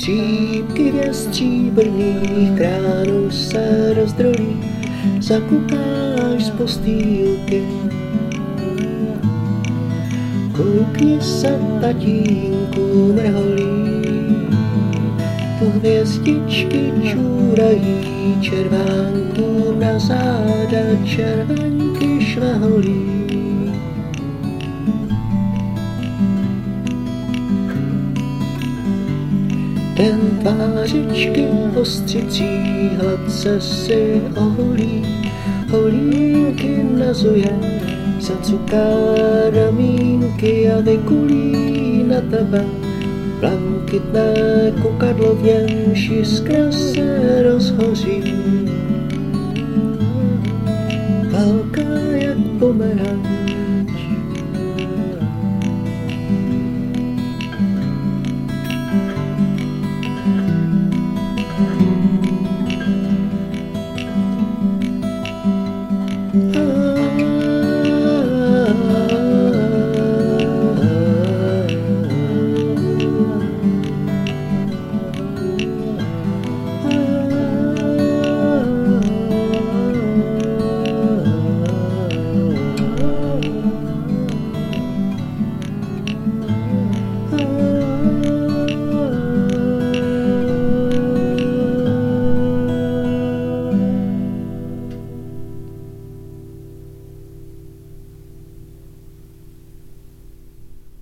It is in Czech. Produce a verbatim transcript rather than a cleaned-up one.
Střípky hvězd stříbrných kránů se rozdrolí, zakukáš z postýlky. Koukni se, tatínku, mrholí, tu hvězdičky čůrají červánku na záda, červenky švaholí. Den tvářičky ostřicí hladce si oholí, holínky nazuje, zacuká ramínky a vykulí na tebe. Blankitné kukadlo, v němž jiskra se rozhoří, velká jak pomeranč.